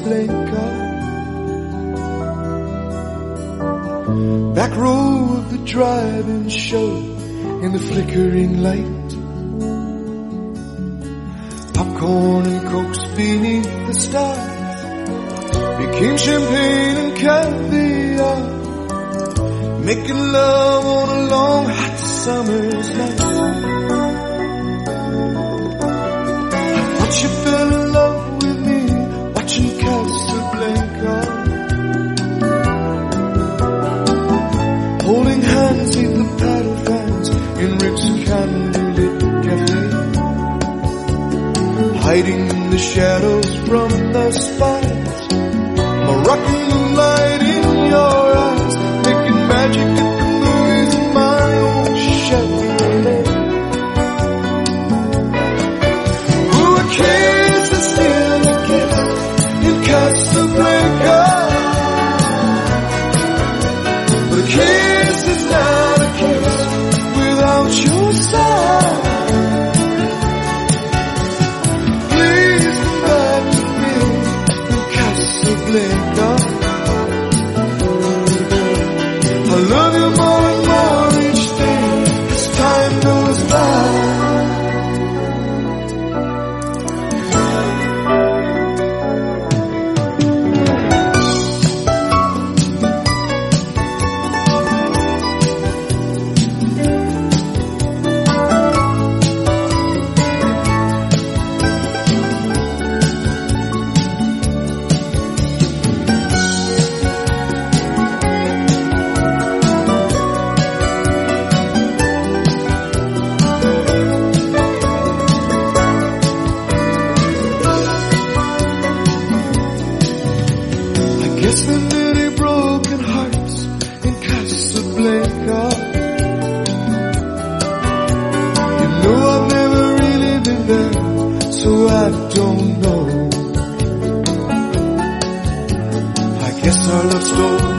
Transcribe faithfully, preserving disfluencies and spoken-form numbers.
Casablanca. Back row of the drive-in show in the flickering light. Popcorn and cokes beneath the stars became champagne and caviar. Making love on a long hot summer's night. I thought you fell in love with me watching Casablanca. Holding hands in the paddle fans in Rick's candlelit cafe. Hiding in the shadows from the spires. Moroccan light in your eyes. Making magic at the movies in my own Chevrolet. Ooh, a kiss is still a kiss in Casablanca. But a kiss is not a kiss without your side. Please come back to me in Casablanca. I love you more and more each day as time goes by. Guess there are many broken hearts in Casablanca. You know I've never really been there, so I don't know. I guess our love story